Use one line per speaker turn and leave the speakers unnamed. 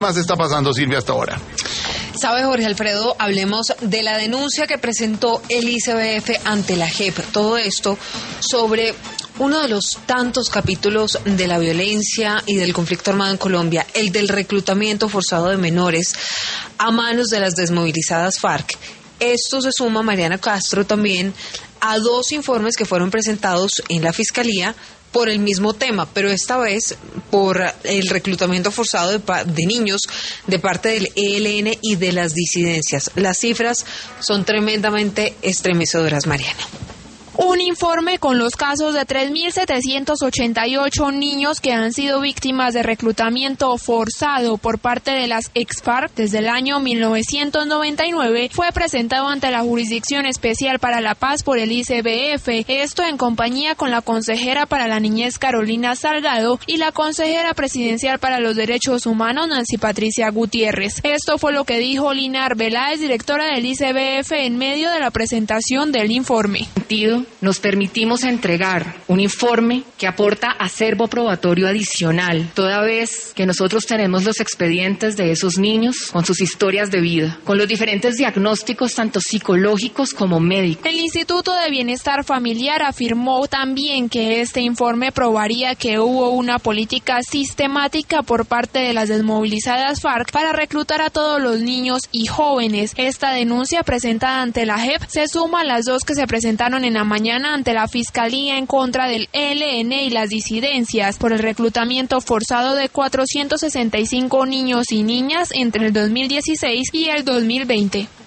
más está pasando, Silvia, hasta ahora?
Sabe, Jorge Alfredo, hablemos de la denuncia que presentó el ICBF ante la JEP. Todo esto sobre uno de los tantos capítulos de la violencia y del conflicto armado en Colombia, el del reclutamiento forzado de menores a manos de las desmovilizadas FARC. Esto se suma, Mariana Castro, también a 2 informes que fueron presentados en la Fiscalía por el mismo tema, pero esta vez por el reclutamiento forzado de niños de parte del ELN y de las disidencias. Las cifras son tremendamente estremecedoras, Mariana.
Un informe con los casos de 3.788 niños que han sido víctimas de reclutamiento forzado por parte de las ex-FARC desde el año 1999 fue presentado ante la Jurisdicción Especial para la Paz por el ICBF, esto en compañía con la consejera para la niñez Carolina Salgado y la consejera presidencial para los derechos humanos Nancy Patricia Gutiérrez. Esto fue lo que dijo Lina Arbeláez, directora del ICBF, en medio de la presentación del informe.
Nos permitimos entregar un informe que aporta acervo probatorio adicional, toda vez que nosotros tenemos los expedientes de esos niños con sus historias de vida, con los diferentes diagnósticos tanto psicológicos como médicos.
El Instituto de Bienestar Familiar afirmó también que este informe probaría que hubo una política sistemática por parte de las desmovilizadas FARC para reclutar a todos los niños y jóvenes. Esta denuncia presentada ante la JEP se suma a las 2 que se presentaron en la mañana ante la Fiscalía en contra del ELN y las disidencias por el reclutamiento forzado de 465 niños y niñas entre el 2016 y el 2020.